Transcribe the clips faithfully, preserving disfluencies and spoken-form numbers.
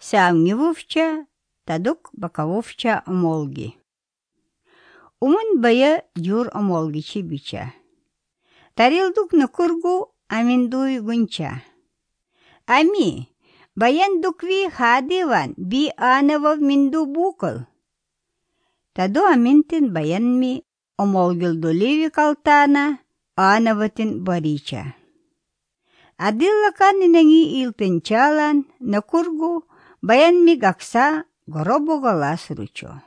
саамнивувча, тадук бакавувча омолги. Умун бая юр омолгичи бича. Тарилдук накургу аминдуй гунча. Ами, баян дукви хадиван би анавав минду букал. Таду аминтин баянми омолгилдуливи калтана анаватин барича. Адиллакан нинанги илтенчалан накургу баянми гакса горобогала суручо.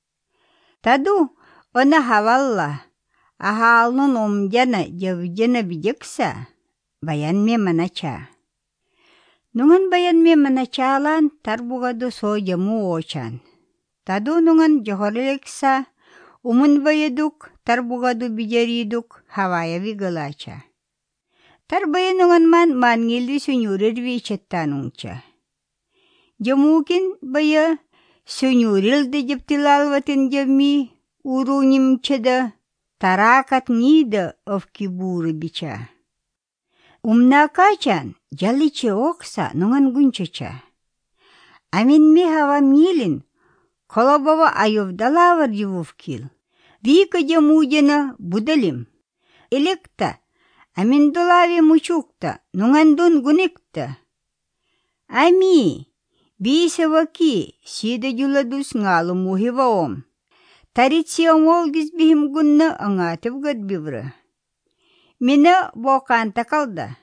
Таду она хавалла ахалнун омдяна явдяна бидекса баянми манача. Нунган баянми маначалан тарбугаду сояму очан. Таду нунган жохорелекса умун баядук тарбугаду биjarидук хаваяви галача. Тarbaya nungan man mangildi sunyurirvi chettanungcha. Jamukин baya sunyurildi jeptilalvatin jami urunyimchada tarakat nida ofkiburi bicha. Umna kachan jaliche oksa nungan gunchacha. Amin mi hava milin kolobava ayovdalavar jivuvkil. Vika jamujana budalim. Elekta аминдулави мучукта, нунгандун гуникта. Ами, бисаваки, сида юладус нгалу мухиваом. Таритси омолгиз бихим гунна ангатив гадбивра. Мина бокан такалда.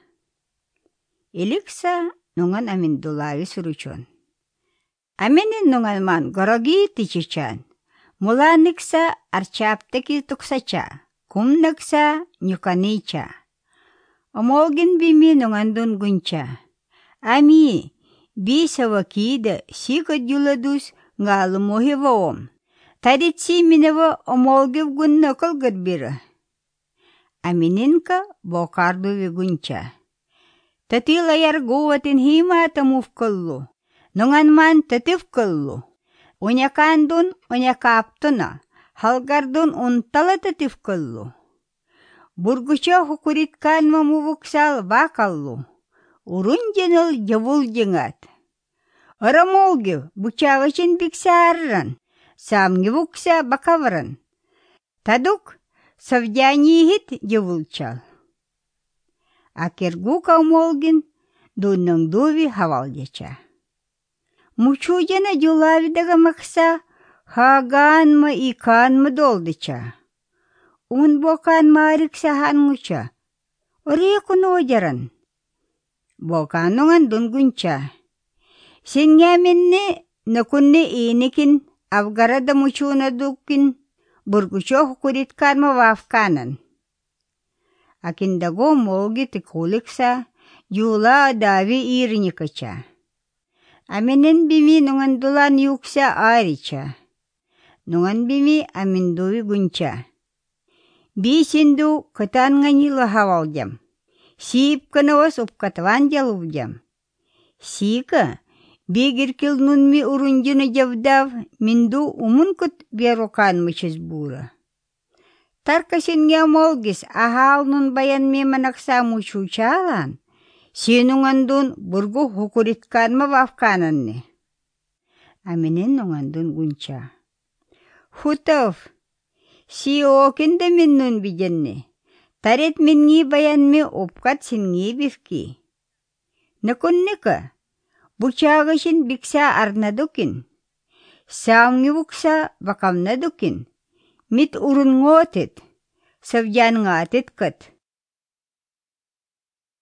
Иликса нунган аминдулави суручон. Аминин нунган ман гороги тичичан. Муланикса арчаптаки туксача. Кумнакса нюканича. Омолгин бими нунгандун гунча. Ами, бисавакида сикад юладус нгалу мухиваом. Таритси минава омолгив гунна калгадбира. Амининка бокардуви гунча. Татила яргуватин химата мувкаллу. Нунган тативкаллу. Унякандун унякаптуна. Халгардун унтала тативкаллу. Бургуча хукуритканма мувуксал бакаллу. Урунженыл явулжеңат. Арамолгив бучавачин биксарран. Самнивукса бакавран. Тадук савдянихит явулчал. Акергу каумолгин дунның дуви хавалдяча. Мучуджана юлавидага макса хаганма иканма долдыча. Un bokan marik sahan ngucha. Ori kuno jaran. Bokan nungan dun guncha. Sinyaminne nakunne inikin avgarada muchuna dukin burgucho hukurit karma wafkanan. Akindago mogi tikuliksa yula davi irinikacha. Aminin bimi nungan dulan yuksa aricha. Nungan bimi aminduwi guncha. Bisindu katan nganyila hawaljam. Sip kanawas upkatwan jaluvjam. Sika bigirkil nunmi urunjuna javdav mindu umunkut biarokan machizbura. Tarkasin nga molgis ahal nun bayan mi manaksa muchuchalan. Sinungan dun burgo hukuritkan mawafkanan ni. Aminin nungan dun guncha. Hutaf. Si okinda min nun bijanne. Tarit min ngi bayan mi upkat sin ngi bifki. Nakunne ka. Buchagashin biksa arnadukin. Saam ngi buksa bakam nadukin. Mit urun ngotit. Savjan ngatit kat.